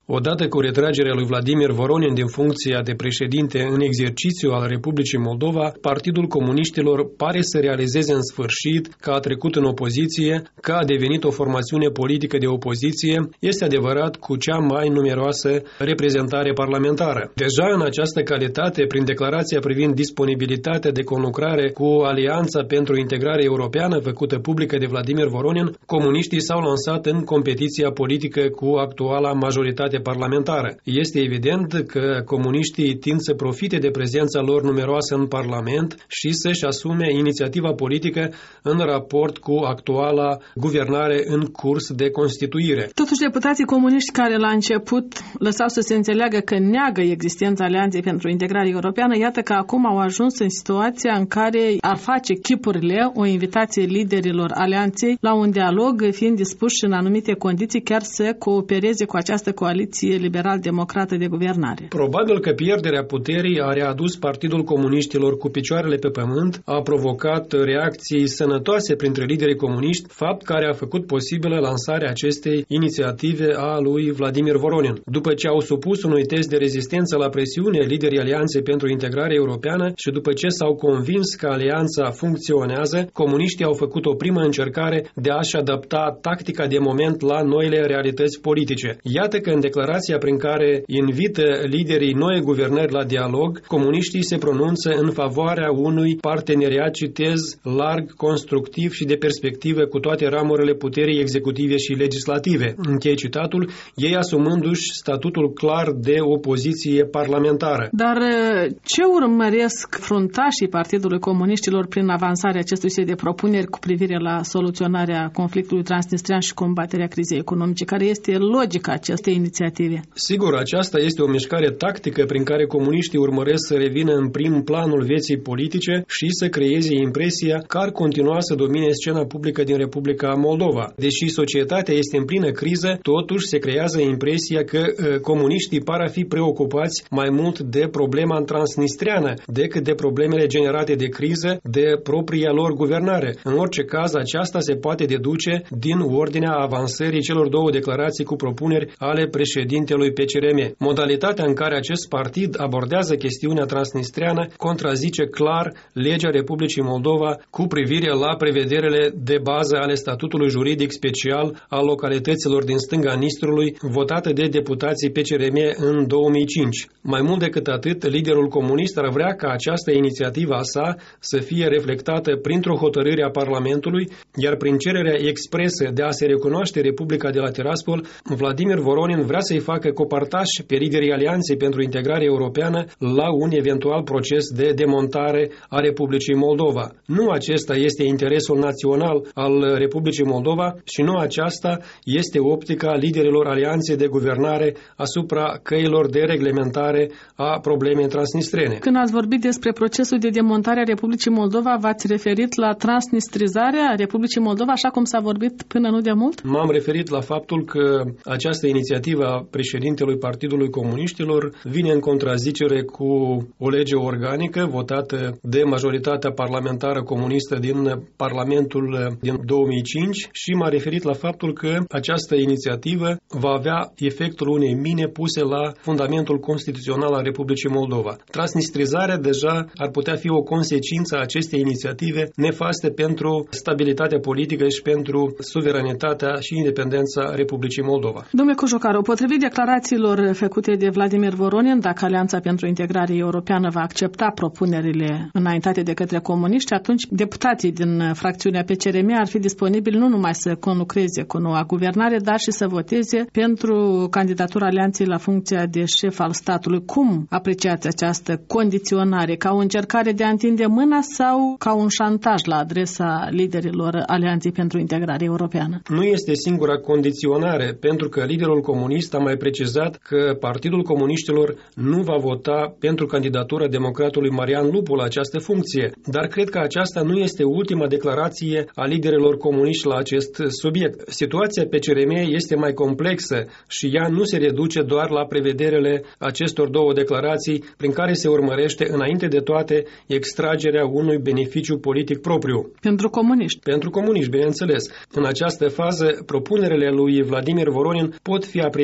Odată cu retragerea lui Vladimir Voronin din funcția de președinte în exercițiu al Republicii Moldova, Partidul Comuniștilor pare să realizeze în sfârșit că a trecut în opoziție, că a devenit o formațiune politică de opoziție, este adevărat cu cea mai numeroasă reprezentare parlamentară. Deja în această calitate, prin declarația privind disponibilitatea de conlucrare cu Alianța pentru Integrare Europeană făcută publică de Vladimir Voronin, comuniștii s-au lansat în competiția politică cu actuala majoritate parlamentară. Este evident că comuniștii tind să profite de prezența lor numeroasă în Parlament și să-și asume inițiativa politică în raport cu actuala guvernare în curs de constituire. Totuși, deputații comuniști care la început lăsau să se înțeleagă că neagă existența Alianței pentru Integrare Europeană, iată că acum au ajuns în situația în care ar face chipurile o invitație liderilor Alianței la un dialog, fiind dispuși în anumite condiții chiar să coopereze cu această coaliție liberal-democrată de guvernare. Probabil că pierderea puterii a readus Partidul Comuniștilor cu picioarele pe pământ, a provocat reacții sănătoase printre liderii comuniști, fapt care a făcut posibilă lansarea acestei inițiative a lui Vladimir Voronin. După ce au supus unui test de rezistență la presiune liderii Alianței pentru Integrare Europeană și după ce s-au convins că alianța funcționează, comuniștii au făcut o primă încercare de a-și adapta tactica de moment la noile realități politice. Iată că în declarația prin care invită liderii noi guvernări la dialog, comuniștii se pronunță în favoarea unui parteneriat, citez, larg, constructiv și de perspectivă cu toate ramurile puterii executive și legislative. Închei citatul, ei asumându-și statutul clar de opoziție parlamentară. Dar ce urmăresc fruntașii Partidului Comuniștilor prin avansarea acestui set de propuneri cu privire la soluționarea conflictului transnistrean și combaterea crizei economice? Care este logica acestei inițiative? Sigur, aceasta este o mișcare tactică prin care comuniștii urmăresc să revină în prim planul vieții politice și să creeze impresia că ar continua să domine scena publică din Republica Moldova. Deși societatea este în plină criză, totuși se creează impresia că comuniștii par a fi preocupați mai mult de problema transnistreană decât de problemele generate de criză de propria lor guvernare. În orice caz, aceasta se poate deduce din ordinea avansării celor două declarații cu propuneri ale președintelui PCRM. Modalitatea în care acest partid abordează chestiunea transnistreană contrazice clar legea Republicii Moldova cu privire la prevederile de bază ale statutului juridic special al localităților din stânga Nistrului, votată de deputații PCRM în 2005. Mai mult decât atât, liderul comunist ar vrea ca această inițiativă a sa să fie reflectată printr-o hotărâre a Parlamentului, iar prin cererea expresă de a se recunoaște Republica de la Tiraspol, Vladimir Voronin vrea să-i facă copartași pe liderii Alianței pentru Integrare Europeană la un eventual proces de demontare a Republicii Moldova. Nu acesta este interesul național al Republicii Moldova și nu aceasta este optica liderilor Alianței de guvernare asupra căilor de reglementare a problemei transnistrene. Când ați vorbit despre procesul de demontare a Republicii Moldova, v-ați referit la transnistrizarea Republicii Moldova, așa cum s-a vorbit până nu de mult? M-am referit la faptul că această inițiativă a președintelui Partidului Comuniștilor vine în contrazicere cu o lege organică votată de majoritatea parlamentară comunistă din Parlamentul din 2005 și m-a referit la faptul că această inițiativă va avea efectul unei mine puse la fundamentul constituțional al Republicii Moldova. Transnistrizarea deja ar putea fi o consecință a acestei inițiative nefaste pentru stabilitatea politică și pentru suveranitatea și independența Republicii Moldova. Domnule Cojocaru, potrivit declarațiilor făcute de Vladimir Voronin, dacă Alianța pentru Integrare Europeană va accepta propunerile înaintate de către comuniști, atunci deputații din fracțiunea PCRM ar fi disponibili nu numai să conlucreze cu noua guvernare, dar și să voteze pentru candidatura Alianței la funcția de șef al statului. Cum apreciați această condiționare? Ca o încercare de a întinde mâna sau ca un șantaj la adresa liderilor Alianței pentru Integrare Europeană? Nu este singura condiționare, pentru că liderul comunist a mai precizat că Partidul Comuniștilor nu va vota pentru candidatura democratului Marian Lupu la această funcție, dar cred că aceasta nu este ultima declarație a liderilor comuniști la acest subiect. Situația PCRM este mai complexă și ea nu se reduce doar la prevederile acestor două declarații prin care se urmărește înainte de toate extragerea unui beneficiu politic propriu. Pentru comuniști. Pentru comuniști, bineînțeles. În această fază, propunerile lui Vladimir Voronin pot fi apreciate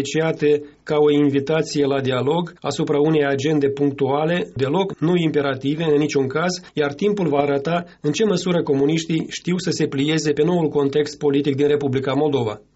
apreciate ca o invitație la dialog asupra unei agende punctuale, deloc nu imperative în niciun caz, iar timpul va arăta în ce măsură comuniștii știu să se plieze pe noul context politic din Republica Moldova.